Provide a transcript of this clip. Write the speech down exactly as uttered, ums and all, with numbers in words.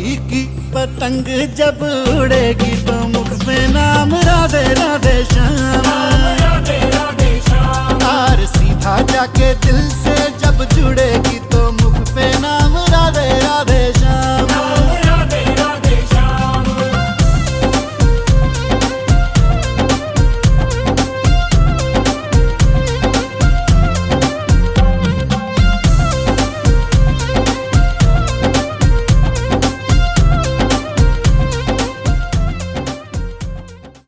की पतंग जब उड़ेगी तो मुख पे नाम राधे राधे श्याम। तार सीधा जाके दिल से जब जुड़े